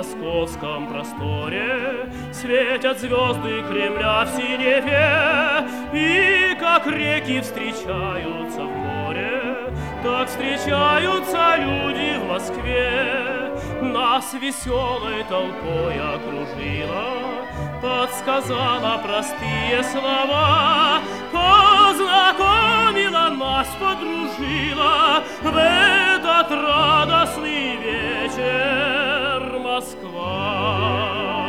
московском просторе светят звезды Кремля в синеве, и как реки встречаются в море, так встречаются люди в Москве. Нас веселой толпой окружила, подсказала простые слова, познакомила нас, подружила в этот радостный вечер Москва.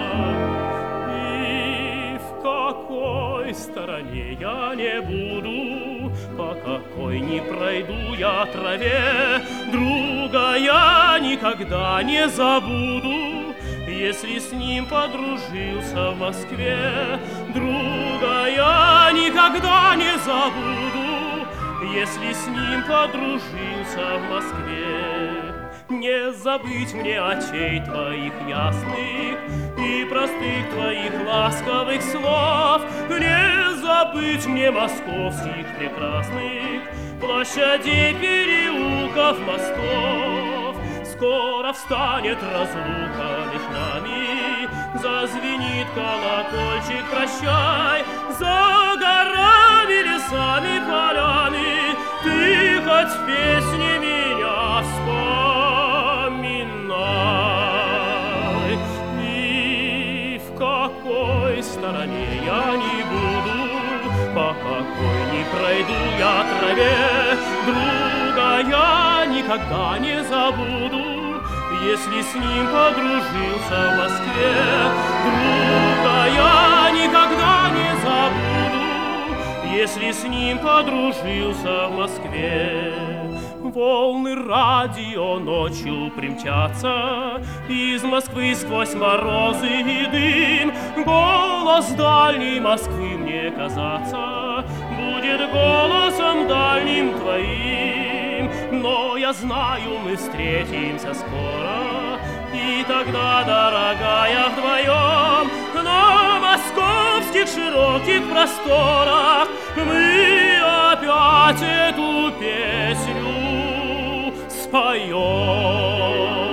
И в какой стороне я не буду, по какой не пройду я траве, друга я никогда не забуду, если с ним подружился в Москве. Друга я никогда не забуду, если с ним подружился в Москве. Не забыть мне очей твоих ясных и простых твоих ласковых слов, не забыть мне московских прекрасных площадей, переулков, мостов. Скоро встанет разлука между нами, зазвенит колокольчик прощай, за горами, лесами, полями ты хоть в песне меня вспоминай. И в какой стороне я не буду, по какой не пройду я траве, друга я никогда не забуду, если с ним подружился в Москве. Друга я никогда не забуду, если с ним подружился в Москве. Волны радио ночью примчатся, из Москвы сквозь морозы и дым. Голос дальней Москвы мне казаться будет голосом дальним твоим. Но я знаю, мы встретимся скоро, и тогда, дорогая, вдвоем на московских широких просторах мы опять эту песню споем.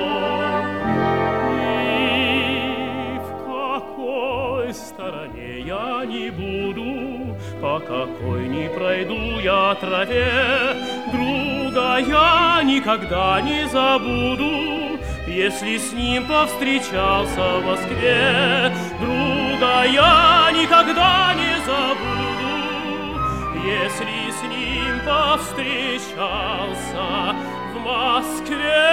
И в какой стороне я не буду, по какой не пройду я траве, друга я никогда не забуду, если с ним повстречался в Москве. Друга я никогда не забуду, если с ним повстречался в Москве.